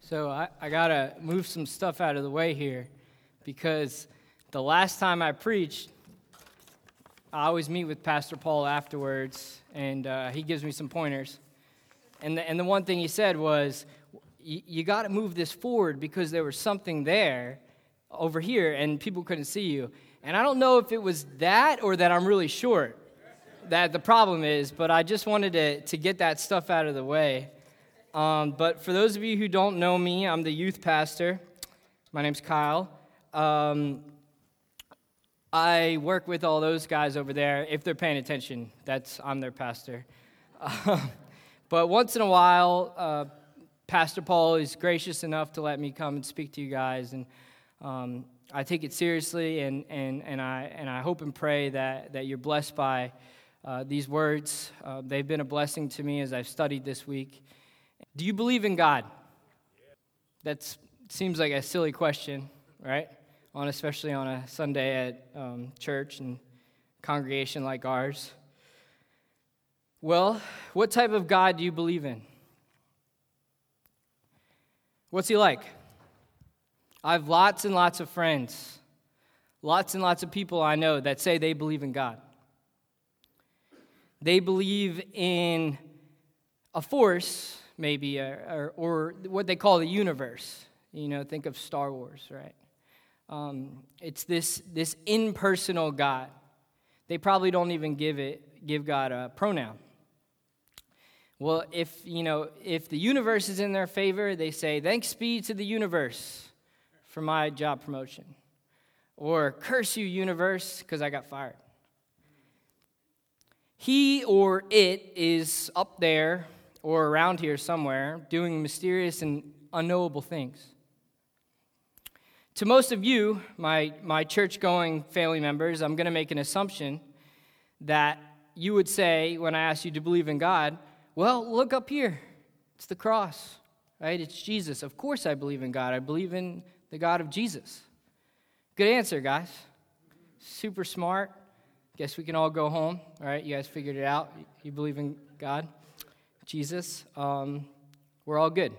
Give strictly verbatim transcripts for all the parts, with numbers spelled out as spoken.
So I, I got to move some stuff out of the way here because the last time I preached, I always meet with Pastor Paul afterwards, and uh, he gives me some pointers. And the, and the one thing he said was, you got to move this forward because there was something there over here, and people couldn't see you. And I don't know if it was that or that I'm really short, that the problem is, but I just wanted to, to get that stuff out of the way. Um, but for those of you who don't know me, I'm the youth pastor. My name's Kyle. Um, I work with all those guys over there. If they're paying attention, that's I'm their pastor. Uh, but once in a while, uh, Pastor Paul is gracious enough to let me come and speak to you guys, and um, I take it seriously, and, and, and I and I hope and pray that, that you're blessed by uh, these words. Uh, they've been a blessing to me as I've studied this week. Do you believe in God? That seems like a silly question, right? On especially on a Sunday at um, church and congregation like ours. Well, what type of God do you believe in? What's he like? I have lots and lots of friends, lots and lots of people I know that say they believe in God. They believe in a force, maybe, or, or what they call the universe. You know, think of Star Wars, right? Um, it's this this impersonal God. They probably don't even give it give God a pronoun. Well, if you know if the universe is in their favor, they say thanks be to the universe for my job promotion, or curse you universe because I got fired. He or it is up there or around here somewhere doing mysterious and unknowable things. To most of you, my, my church-going family members, I'm going to make an assumption that you would say, when I ask you to believe in God, well, look up here. It's the cross, right? It's Jesus. Of course I believe in God. I believe in the God of Jesus. Good answer, guys. Super smart. Guess we can all go home, all right? You guys figured it out. You believe in God, Jesus. Um, we're all good.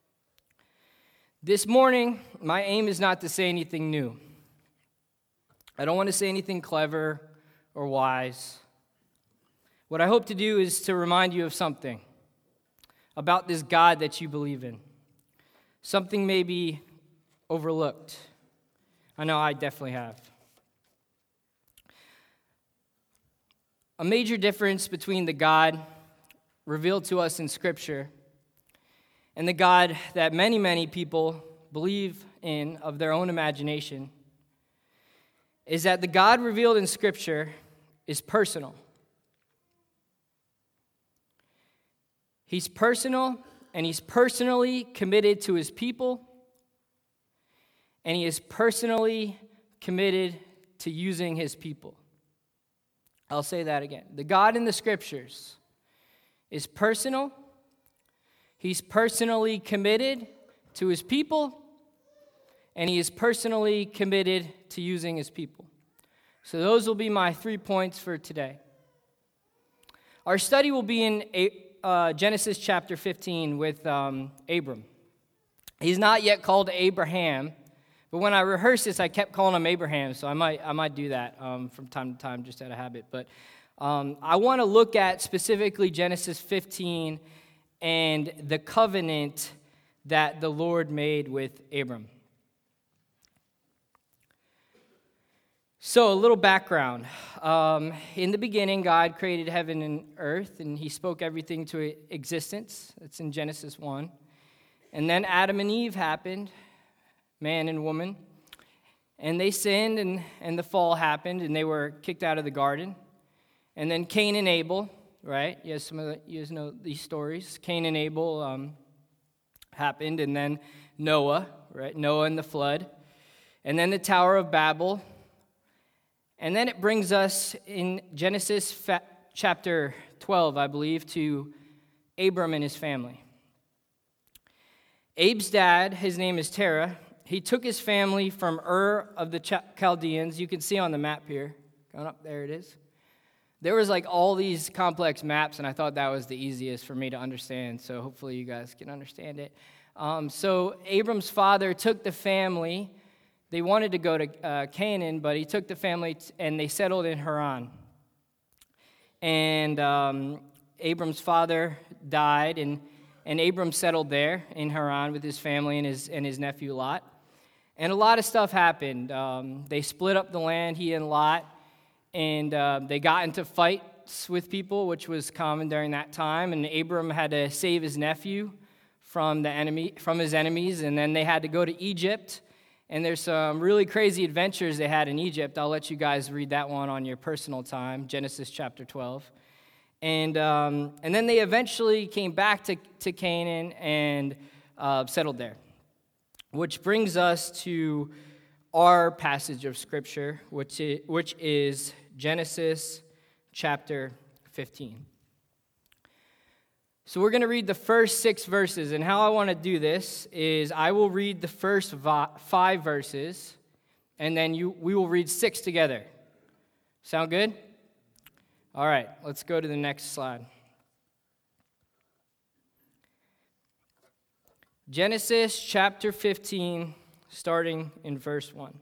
This morning, my aim is not to say anything new. I don't want to say anything clever or wise. What I hope to do is to remind you of something about this God that you believe in. Something maybe overlooked. I know I definitely have. A major difference between the God revealed to us in Scripture and the God that many, many people believe in of their own imagination is that the God revealed in Scripture is personal. He's personal, and he's personally committed to his people, and he is personally committed to using his people. I'll say that again. The God in the Scriptures is personal. He's personally committed to his people, and he is personally committed to using his people. So those will be my three points for today. Our study will be in uh, Genesis chapter fifteen with um, Abram. He's not yet called Abraham, but when I rehearsed this, I kept calling him Abraham, so I might I might do that um, from time to time just out of habit. But um, I want to look at specifically Genesis fifteen and the covenant that the Lord made with Abram. So, a little background. Um, in the beginning, God created heaven and earth, and he spoke everything to existence. That's in Genesis one. And then Adam and Eve happened, man and woman, and they sinned, and, and the fall happened, and they were kicked out of the garden. And then Cain and Abel, right? You guys, some of the, you guys know these stories. Cain and Abel um, happened, and then Noah, right? Noah and the flood. And then the Tower of Babel. And then it brings us in Genesis fa- chapter twelve, I believe, to Abram and his family. Abe's dad, his name is Terah. He took his family from Ur of the Ch- Chaldeans. You can see on the map here. Going up, there it is. There was like all these complex maps, and I thought that was the easiest for me to understand, so hopefully you guys can understand it. Um, so Abram's father took the family. They wanted to go to uh, Canaan, but he took the family t- and they settled in Haran. And um, Abram's father died, and, and Abram settled there in Haran with his family and his, and his nephew Lot. And a lot of stuff happened. Um, they split up the land, he and Lot, and uh, they got into fights with people, which was common during that time. And Abram had to save his nephew from the enemy, from his enemies, and then they had to go to Egypt. And there's some really crazy adventures they had in Egypt. I'll let you guys read that one on your personal time, Genesis chapter twelve. And um, and then they eventually came back to, to Canaan and uh, settled there. Which brings us to our passage of Scripture, which is, which is Genesis chapter fifteen. So we're going to read the first six verses, and how I want to do this is I will read the first five verses, and then you we will read six together. Sound good? All right, let's go to the next slide. Genesis chapter fifteen, starting in verse one.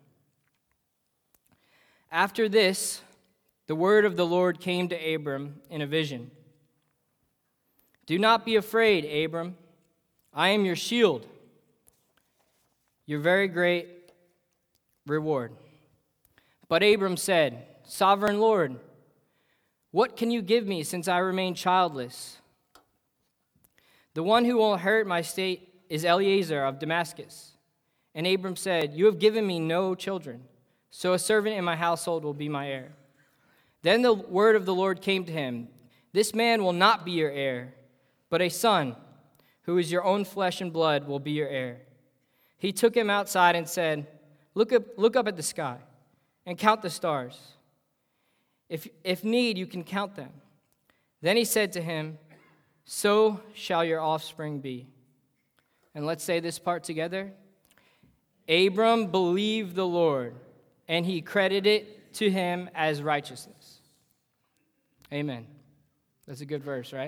After this, the word of the Lord came to Abram in a vision. Do not be afraid, Abram. I am your shield, your very great reward. But Abram said, Sovereign Lord, what can you give me since I remain childless? The one who will inherit my state is Eliezer of Damascus. And Abram said, You have given me no children, so a servant in my household will be my heir. Then the word of the Lord came to him, This man will not be your heir, but a son, who is your own flesh and blood, will be your heir. He took him outside and said, Look up, look up at the sky and count the stars. If, if need, you can count them. Then he said to him, So shall your offspring be. And let's say this part together. Abram believed the Lord, and he credited it to him as righteousness. Amen. That's a good verse, right?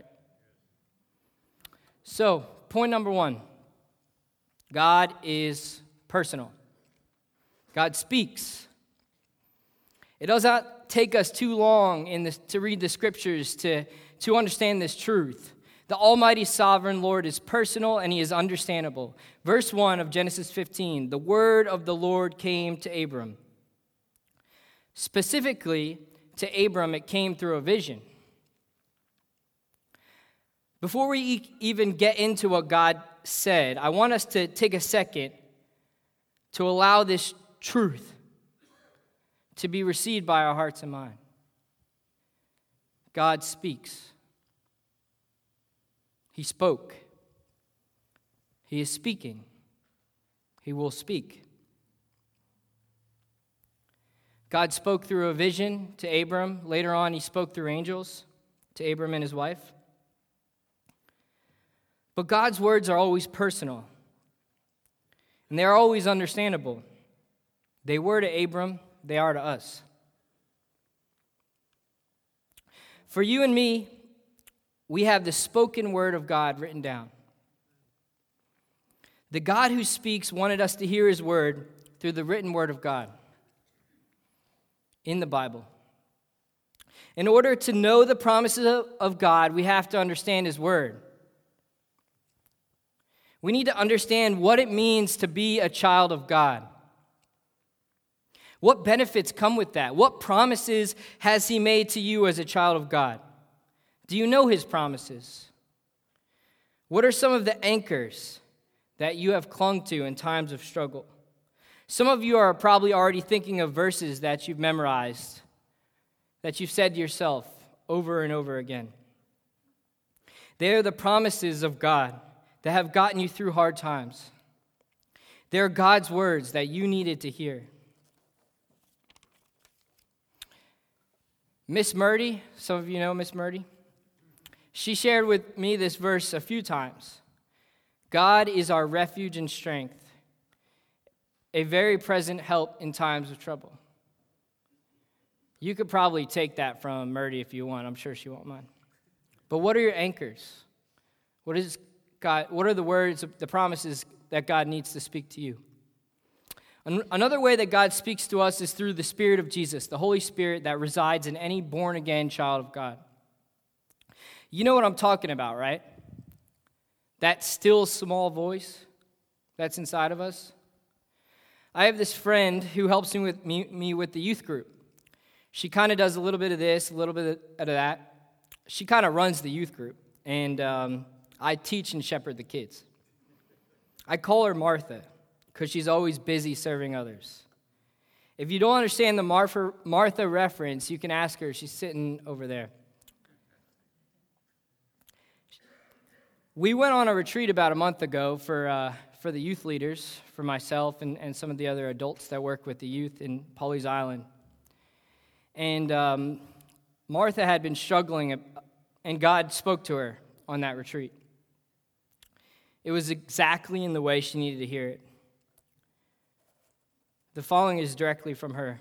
So, point number one. God is personal. God speaks. It does not take us too long in this, to read the scriptures to, to understand this truth. The Almighty Sovereign Lord is personal and he is understandable. Verse one of Genesis fifteen, the word of the Lord came to Abram. Specifically, to Abram, it came through a vision. Before we e- even get into what God said, I want us to take a second to allow this truth to be received by our hearts and mind. God speaks. He spoke. He is speaking. He will speak. God spoke through a vision to Abram. Later on, he spoke through angels to Abram and his wife. But God's words are always personal, and they are always understandable. They were to Abram, they are to us. For you and me, we have the spoken word of God written down. The God who speaks wanted us to hear his word through the written word of God in the Bible. In order to know the promises of God, we have to understand his word. We need to understand what it means to be a child of God. What benefits come with that? What promises has he made to you as a child of God? Do you know his promises? What are some of the anchors that you have clung to in times of struggle? Some of you are probably already thinking of verses that you've memorized, that you've said to yourself over and over again. They are the promises of God that have gotten you through hard times. They are God's words that you needed to hear. Miss Murdy, some of you know Miss Murdy, she shared with me this verse a few times. God is our refuge and strength, a very present help in times of trouble. You could probably take that from Murdy if you want. I'm sure she won't mind. But what are your anchors? What is God, what are the words, the promises that God needs to speak to you? Another way that God speaks to us is through the Spirit of Jesus, the Holy Spirit that resides in any born-again child of God. You know what I'm talking about, right? That still small voice that's inside of us. I have this friend who helps me with, me, me with the youth group. She kind of does a little bit of this, a little bit of that. She kind of runs the youth group, and um, I teach and shepherd the kids. I call her Martha, because she's always busy serving others. If you don't understand the Martha, Martha reference, you can ask her. She's sitting over there. We went on a retreat about a month ago for uh, for the youth leaders, for myself and, and some of the other adults that work with the youth in Pawleys Island. And um, Martha had been struggling, and God spoke to her on that retreat. It was exactly in the way she needed to hear it. The following is directly from her.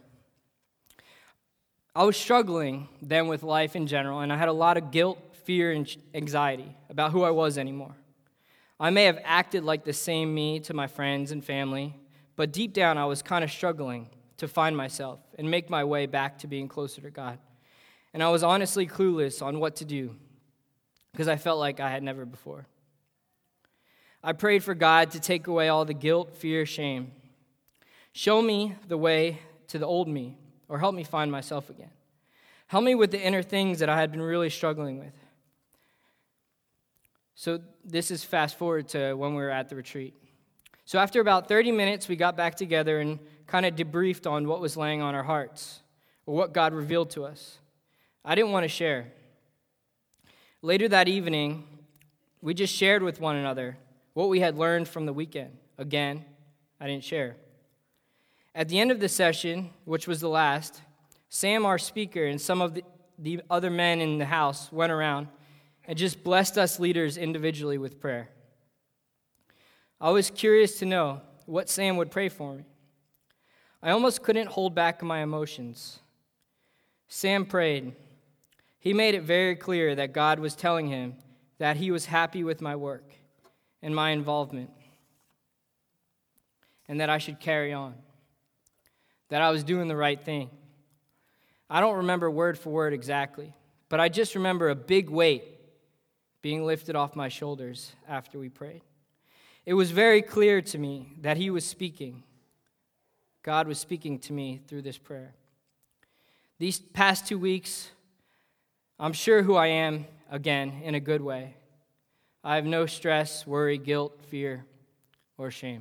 I was struggling then with life in general, and I had a lot of guilt, fear, and anxiety about who I was anymore. I may have acted like the same me to my friends and family, but deep down I was kind of struggling to find myself and make my way back to being closer to God. And I was honestly clueless on what to do because I felt like I had never before. I prayed for God to take away all the guilt, fear, shame. Show me the way to the old me, or help me find myself again. Help me with the inner things that I had been really struggling with. So this is fast forward to when we were at the retreat. So after about thirty minutes, we got back together and kind of debriefed on what was laying on our hearts, or what God revealed to us. I didn't want to share. Later that evening, we just shared with one another what we had learned from the weekend. Again, I didn't share. At the end of the session, which was the last, Sam, our speaker, and some of the, the other men in the house went around and just blessed us leaders individually with prayer. I was curious to know what Sam would pray for me. I almost couldn't hold back my emotions. Sam prayed. He made it very clear that God was telling him that he was happy with my work and my involvement, and that I should carry on, that I was doing the right thing. I don't remember word for word exactly, but I just remember a big weight being lifted off my shoulders after we prayed. It was very clear to me that he was speaking. God was speaking to me through this prayer. These past two weeks, I'm sure who I am again in a good way. I have no stress, worry, guilt, fear, or shame.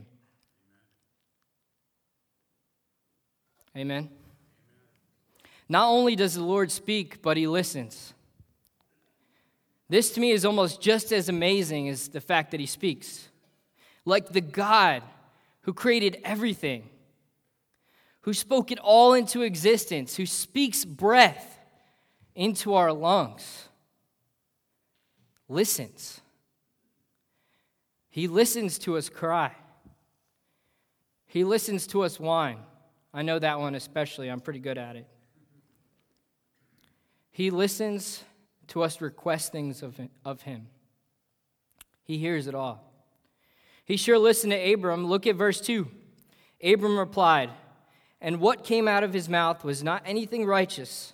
Amen. Not only does the Lord speak, but he listens. This to me is almost just as amazing as the fact that he speaks. Like the God who created everything, who spoke it all into existence, who speaks breath into our lungs, listens. He listens to us cry. He listens to us whine. I know that one especially. I'm pretty good at it. He listens to us request things of, of him. He hears it all. He sure listened to Abram. Look at verse two. Abram replied, "And what came out of his mouth was not anything righteous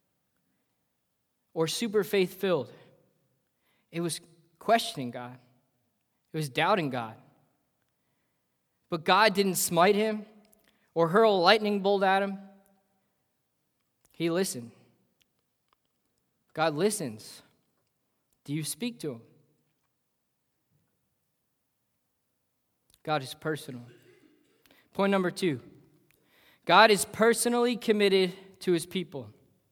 or super faith-filled. It was questioning God. It was doubting God. But God didn't smite him or hurl a lightning bolt at him. He listened. God listens. Do you speak to him? God is personal. Point number two. God is personally committed to his people.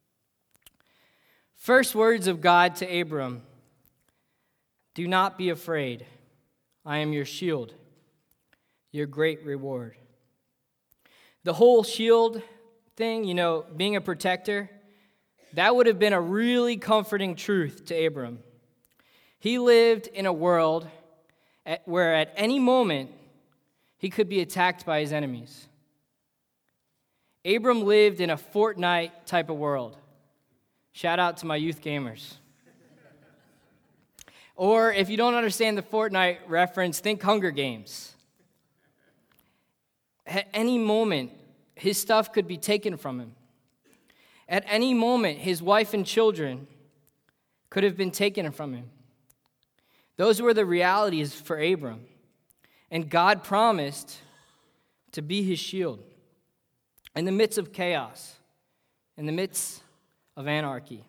First words of God to Abram. Do not be afraid. I am your shield, your great reward. The whole shield thing, you know, being a protector, that would have been a really comforting truth to Abram. He lived in a world at, where at any moment he could be attacked by his enemies. Abram lived in a Fortnite type of world. Shout out to my youth gamers. Or if you don't understand the Fortnite reference, think Hunger Games. At any moment, his stuff could be taken from him. At any moment, his wife and children could have been taken from him. Those were the realities for Abram. And God promised to be his shield in the midst of chaos, in the midst of anarchy.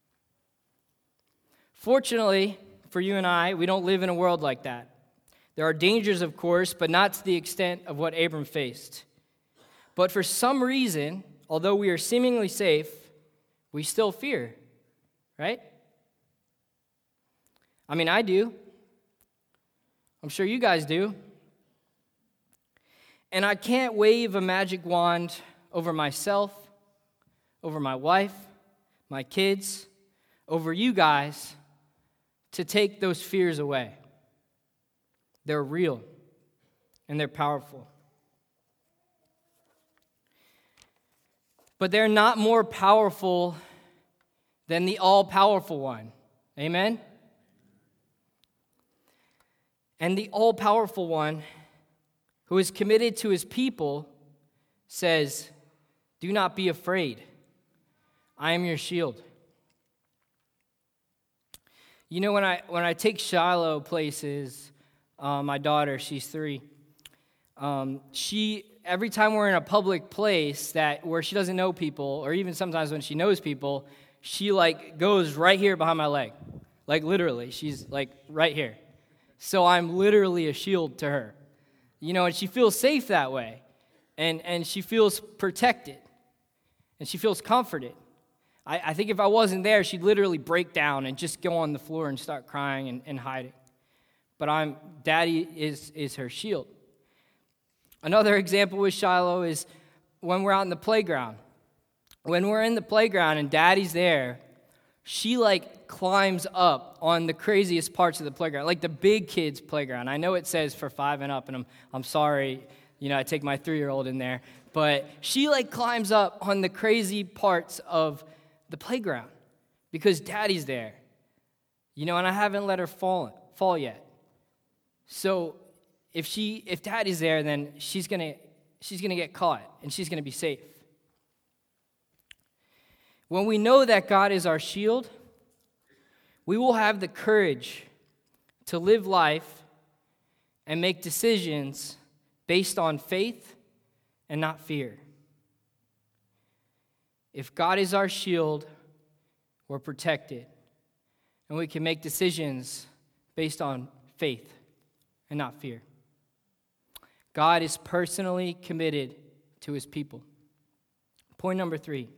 Fortunately for you and I, we don't live in a world like that. There are dangers, of course, but not to the extent of what Abram faced. But for some reason, although we are seemingly safe, we still fear, right? I mean, I do. I'm sure you guys do. And I can't wave a magic wand over myself, over my wife, my kids, over you guys to take those fears away. They're real and they're powerful. But they're not more powerful than the all-powerful one. Amen? And the all-powerful one, who is committed to his people, says, "Do not be afraid. I am your shield." You know, when I when I take Shiloh places, uh, my daughter, she's three, um, she every time we're in a public place that where she doesn't know people, or even sometimes when she knows people, she like goes right here behind my leg, like literally, she's like right here. So I'm literally a shield to her. You know, and she feels safe that way. And and she feels protected. And she feels comforted. I, I think if I wasn't there, she'd literally break down and just go on the floor and start crying and, and hiding. But I'm Daddy is is her shield. Another example with Shiloh is when we're out in the playground. When we're in the playground and Daddy's there, she like climbs up on the craziest parts of the playground, like the big kids' playground. I know it says for five and up, and I'm I'm sorry, you know, I take my three-year-old in there, but she like climbs up on the crazy parts of the playground because Daddy's there, you know, and I haven't let her fall fall yet. So if she if Daddy's there, then she's gonna she's gonna get caught and she's gonna be safe. When we know that God is our shield, we will have the courage to live life and make decisions based on faith and not fear. If God is our shield, we're protected, and we can make decisions based on faith and not fear. God is personally committed to his people. Point number three.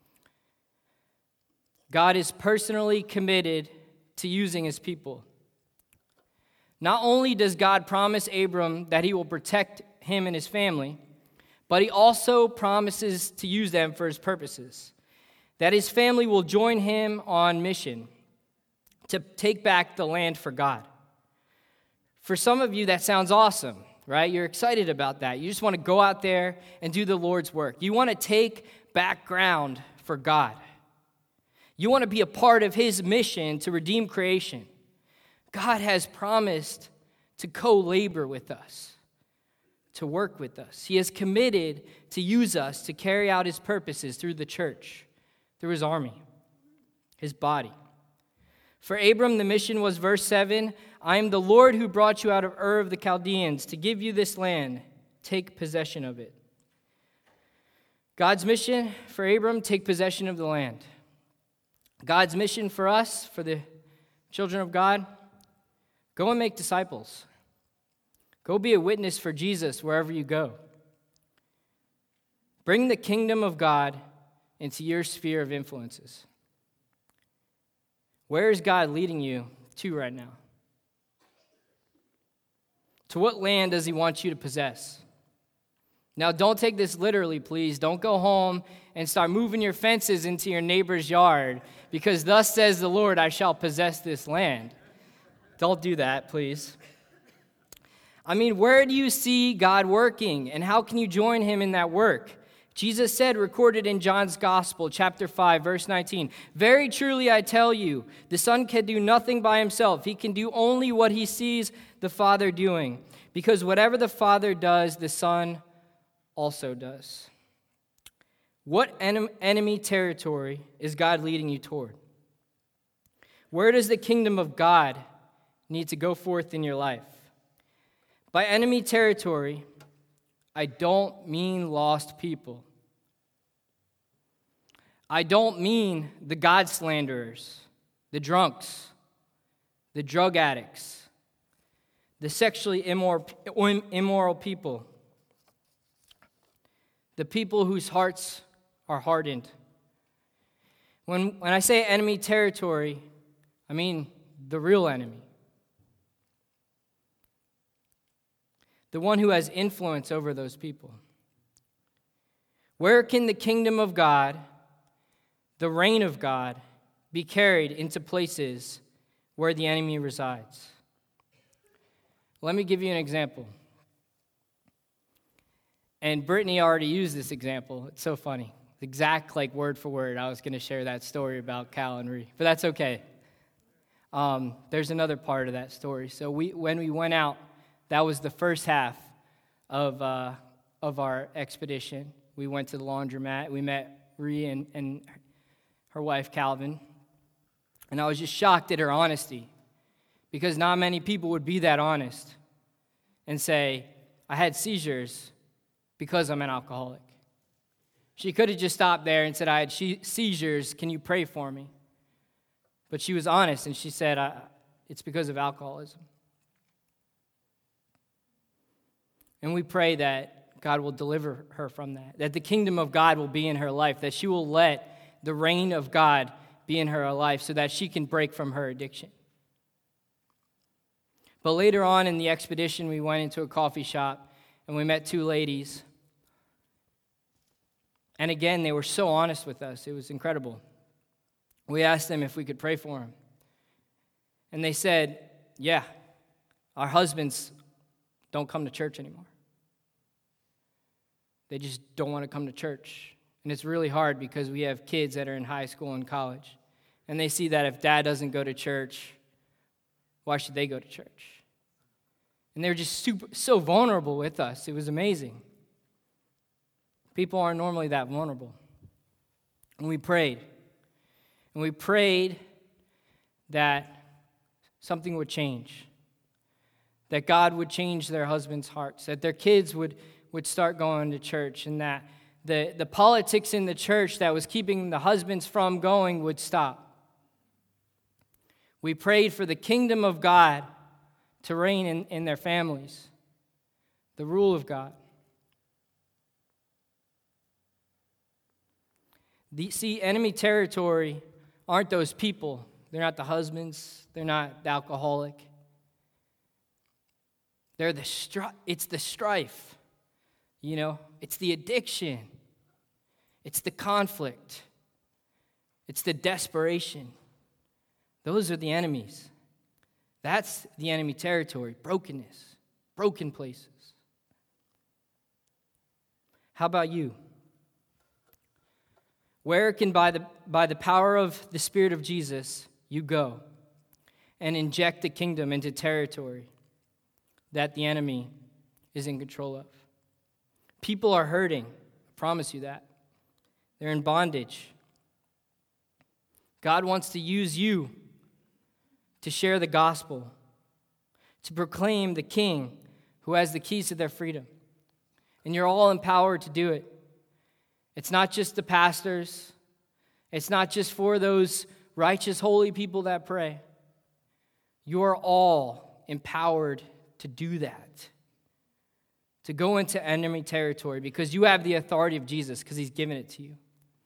God is personally committed to using his people. Not only does God promise Abram that he will protect him and his family, but he also promises to use them for his purposes, that his family will join him on mission to take back the land for God. For some of you, that sounds awesome, right? You're excited about that. You just want to go out there and do the Lord's work. You want to take back ground for God. You want to be a part of his mission to redeem creation. God has promised to co-labor with us, to work with us. He has committed to use us to carry out his purposes through the church, through his army, his body. For Abram, the mission was verse seven, "I am the Lord who brought you out of Ur of the Chaldeans to give you this land. Take possession of it." God's mission for Abram, take possession of the land. God's mission for us, for the children of God, go and make disciples. Go be a witness for Jesus wherever you go. Bring the kingdom of God into your sphere of influences. Where is God leading you to right now? To what land does he want you to possess? Now, don't take this literally, please. Don't go home and start moving your fences into your neighbor's yard because thus says the Lord, I shall possess this land. Don't do that, please. I mean, where do you see God working, and how can you join him in that work? Jesus said, recorded in John's Gospel, chapter five, verse nineteen, "Very truly I tell you, the Son can do nothing by himself. He can do only what he sees the Father doing, because whatever the Father does, the Son also does." What en- enemy territory is God leading you toward? Where does the kingdom of God need to go forth in your life? By enemy territory, I don't mean lost people. I don't mean the God slanderers, the drunks, the drug addicts, the sexually immoral, immoral people, the people whose hearts are hardened. When, when I say enemy territory, I mean the real enemy. The one who has influence over those people. Where can the kingdom of God, the reign of God, be carried into places where the enemy resides? Let me give you an example. And Brittany already used this example. It's so funny. Exact, like, word for word. I was going to share that story about Cal and Ree, but that's okay. Um, there's another part of that story. So we, when we went out, that was the first half of uh, of our expedition. We went to the laundromat. We met Ree and, and her wife, Calvin. And I was just shocked at her honesty, because not many people would be that honest and say, I had seizures because I'm an alcoholic. She could have just stopped there and said, I had she- seizures. Can you pray for me? But she was honest, and she said, I, it's because of alcoholism. And we pray that God will deliver her from that, that the kingdom of God will be in her life, that she will let the reign of God be in her life so that she can break from her addiction. But later on in the expedition, we went into a coffee shop, and we met two ladies. And again, they were so honest with us. It was incredible. We asked them if we could pray for them. And they said, yeah, our husbands don't come to church anymore. They just don't want to come to church. And it's really hard because we have kids that are in high school and college. And they see that if dad doesn't go to church, why should they go to church? And they were just super, so vulnerable with us. It was amazing. People aren't normally that vulnerable. And we prayed. And we prayed that something would change. That God would change their husbands' hearts. That their kids would, would start going to church. And that the, the politics in the church that was keeping the husbands from going would stop. We prayed for the kingdom of God to reign in, in their families. The rule of God. The, see, enemy territory aren't those people. They're not the husbands. They're not the alcoholic. They're the stri- It's the strife. You know, it's the addiction. It's the conflict. It's the desperation. Those are the enemies. That's the enemy territory. Brokenness. Broken places. How about you? Where can, by the, by the power of the Spirit of Jesus, you go and inject the kingdom into territory that the enemy is in control of? People are hurting. I promise you that. They're in bondage. God wants to use you to share the gospel, to proclaim the King who has the keys to their freedom. And you're all empowered to do it. It's not just the pastors. It's not just for those righteous, holy people that pray. You're all empowered to do that, to go into enemy territory because you have the authority of Jesus because he's given it to you.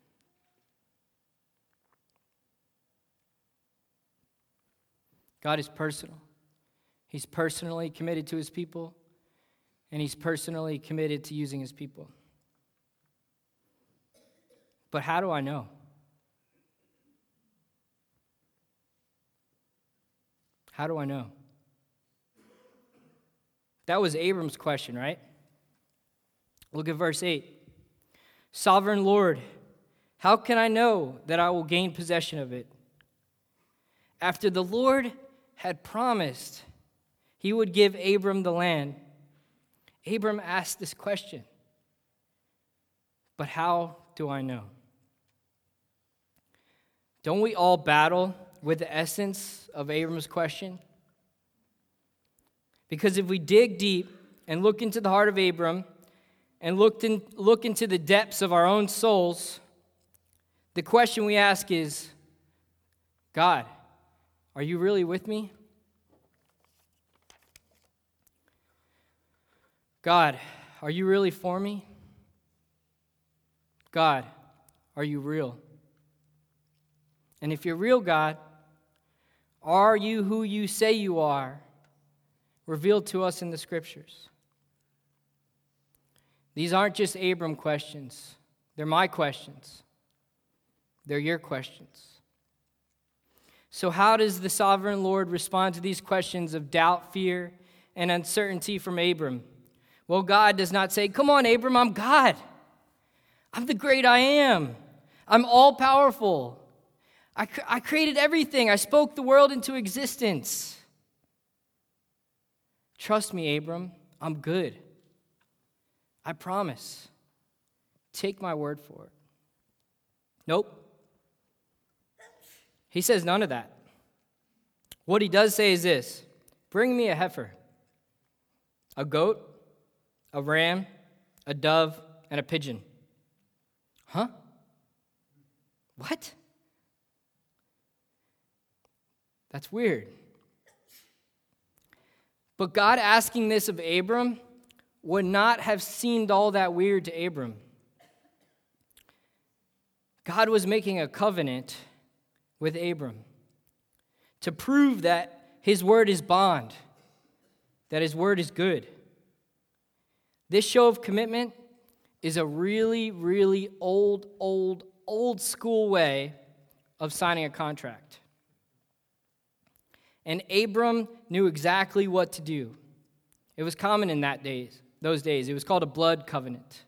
God is personal. He's personally committed to his people, and he's personally committed to using his people. But how do I know? How do I know? That was Abram's question, right? Look at verse eight. Sovereign Lord, how can I know that I will gain possession of it? After the Lord had promised he would give Abram the land, Abram asked this question, but how do I know? Don't we all battle with the essence of Abram's question? Because if we dig deep and look into the heart of Abram and look, in, look into the depths of our own souls, the question we ask is, God, are you really with me? God, are you really for me? God, are you real? And if you're real, God, are you who you say you are, revealed to us in the Scriptures? These aren't just Abram questions. They're my questions. They're your questions. So how does the sovereign Lord respond to these questions of doubt, fear, and uncertainty from Abram? Well, God does not say, come on, Abram, I'm God. I'm the great I am. I'm all-powerful. I, cr- I created everything. I spoke the world into existence. Trust me, Abram, I'm good. I promise. Take my word for it. Nope. He says none of that. What he does say is this: bring me a heifer, a goat, a ram, a dove, and a pigeon. Huh? What? That's weird. But God asking this of Abram would not have seemed all that weird to Abram. God was making a covenant with Abram to prove that his word is bond, that his word is good. This show of commitment is a really, really old, old, old school way of signing a contract. And Abram knew exactly what to do. It was common in that days, those days. It was called a blood covenant.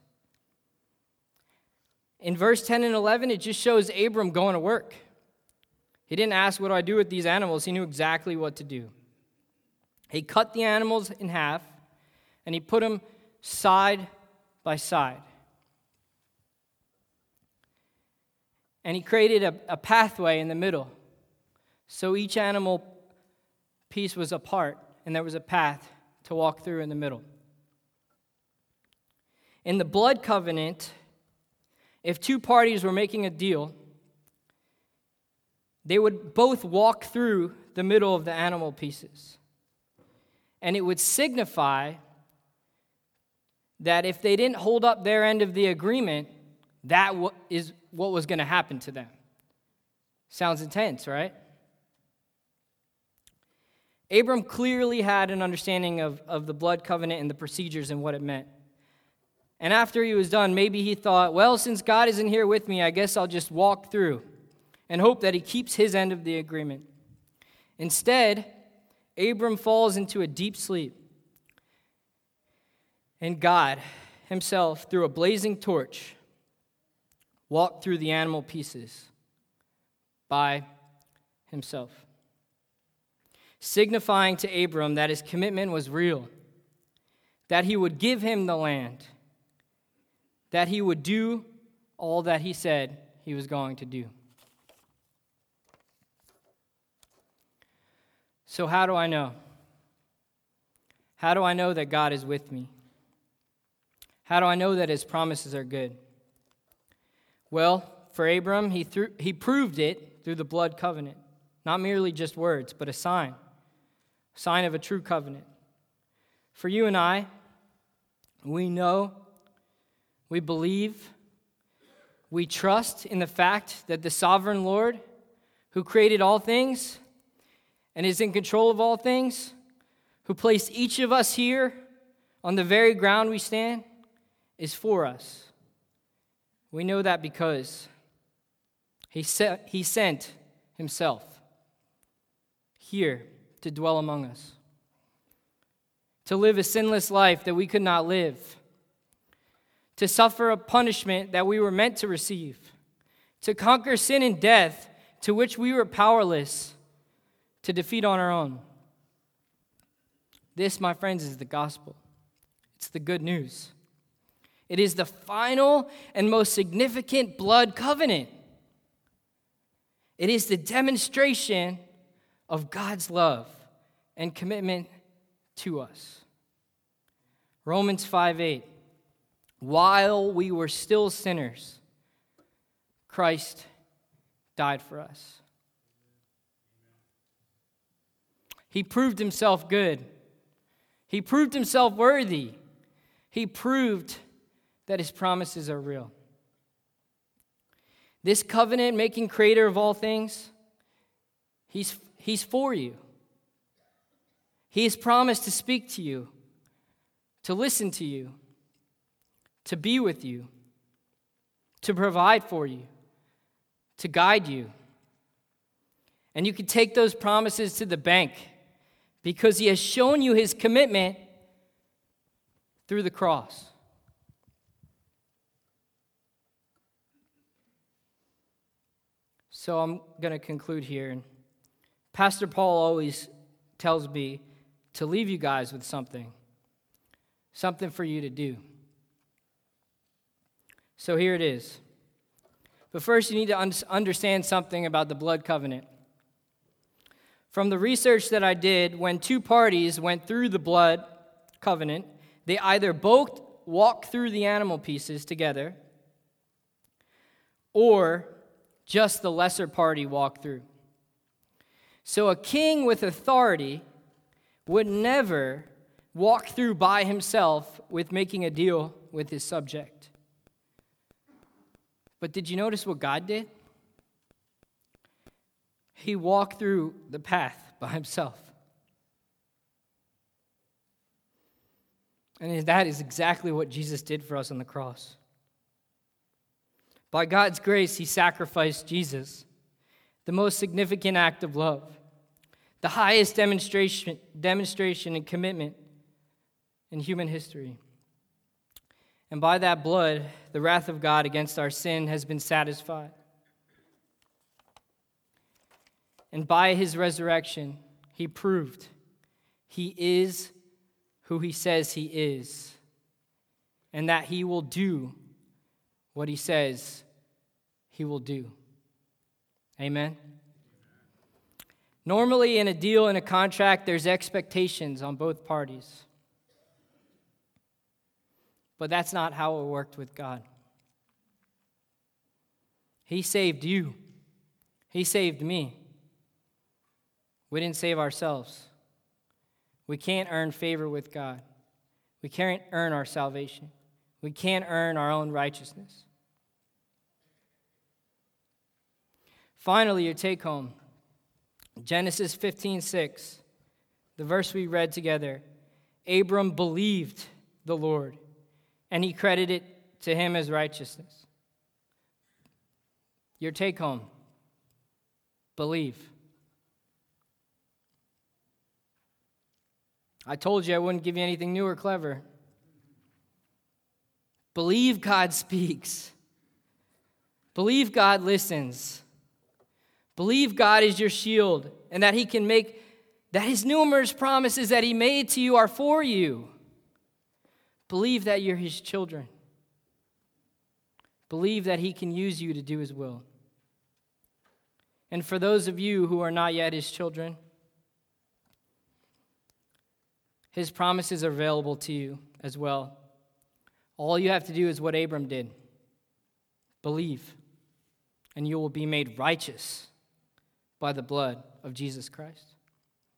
In verse ten and eleven, it just shows Abram going to work. He didn't ask, what do I do with these animals? He knew exactly what to do. He cut the animals in half, and he put them side by side. And he created a, a pathway in the middle. So each animal piece was apart, and there was a path to walk through in the middle. In the blood covenant, if two parties were making a deal, they would both walk through the middle of the animal pieces. And it would signify that if they didn't hold up their end of the agreement, that is what was going to happen to them. Sounds intense, right? Abram clearly had an understanding of, of the blood covenant and the procedures and what it meant. And after he was done, maybe he thought, well, since God isn't here with me, I guess I'll just walk through and hope that he keeps his end of the agreement. Instead, Abram falls into a deep sleep. And God himself, through a blazing torch, walked through the animal pieces by himself, signifying to Abram that his commitment was real, that he would give him the land, that he would do all that he said he was going to do. So how do I know? How do I know that God is with me? How do I know that his promises are good? Well, for Abram, he, threw, he proved it through the blood covenant. Not merely just words, but a sign. A sign of a true covenant. For you and I, we know, we believe, we trust in the fact that the sovereign Lord, who created all things and is in control of all things, who placed each of us here on the very ground we stand, is for us. We know that because he sent, he sent himself here to dwell among us, to live a sinless life that we could not live, to suffer a punishment that we were meant to receive, to conquer sin and death to which we were powerless to defeat on our own. This, my friends, is the gospel. It's the good news. It is the final and most significant blood covenant. It is the demonstration of God's love and commitment to us. Romans five eight. While we were still sinners, Christ died for us. He proved himself good. He proved himself worthy. He proved that his promises are real. This covenant-making creator of all things, he's, he's for you. He has promised to speak to you, to listen to you, to be with you, to provide for you, to guide you. And you can take those promises to the bank because he has shown you his commitment through the cross. So I'm going to conclude here. And Pastor Paul always tells me to leave you guys with something, something for you to do. So here it is. But first, you need to un- understand something about the blood covenant. From the research that I did, when two parties went through the blood covenant, they either both walked through the animal pieces together, or just the lesser party walked through. So a king with authority would never walk through by himself with making a deal with his subject. But did you notice what God did? He walked through the path by himself. And that is exactly what Jesus did for us on the cross. By God's grace, he sacrificed Jesus, the most significant act of love, the highest demonstration, demonstration and commitment in human history. And by that blood, the wrath of God against our sin has been satisfied. And by his resurrection, he proved he is who he says he is, and that he will do what he says he will do. Amen? Normally, in a deal, in a contract, there's expectations on both parties. But that's not how it worked with God. He saved you. He saved me. We didn't save ourselves. We can't earn favor with God. We can't earn our salvation. We can't earn our own righteousness. Finally, your take home. Genesis fifteen six, the verse we read together. Abram believed the Lord, and he credited it to him as righteousness. Your take home. Believe. I told you I wouldn't give you anything new or clever. Believe God speaks. Believe God listens. Believe God is your shield and that he can make, that his numerous promises that he made to you are for you. Believe that you're his children. Believe that he can use you to do his will. And for those of you who are not yet his children, his promises are available to you as well. All you have to do is what Abram did. Believe, and you will be made righteous by the blood of Jesus Christ.